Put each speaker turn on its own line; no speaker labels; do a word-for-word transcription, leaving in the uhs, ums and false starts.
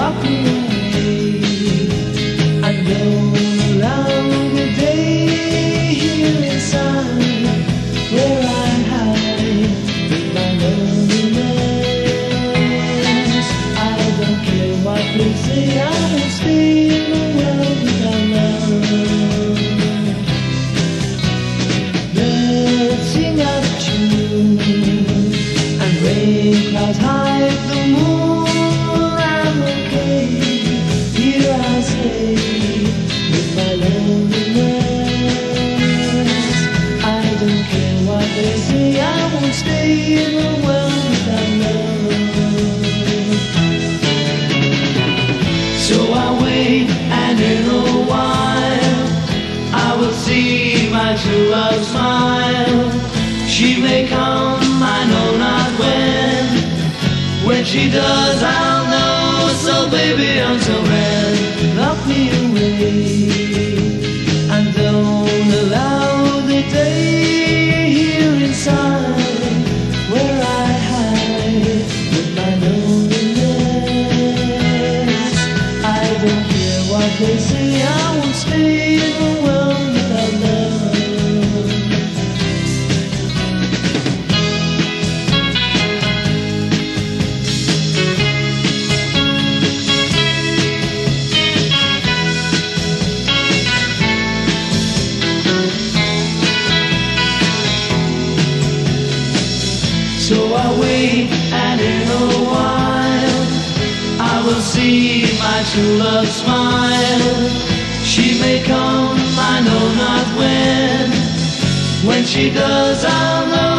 lock me away and don't allow the day here inside where I hide with my loneliness. I don't care what they say, I will stay in the world without love. Birds sing out of tune and rain clouds hide the moon. I'm okay, here I stay with my loneliness. I don't care what they say, I won't stay in the world without love. So I wait, and in a while I will see my true love smile. She may come, I know not when. When she does, I'll know. So baby, until then, lock me away and don't allow the day here inside where I hide with my loneliness. I don't care what they say, I won't stay in the world without love. So I wait, and in a while I will see my true love smile. She may come, I know not when. When she does, I'll know.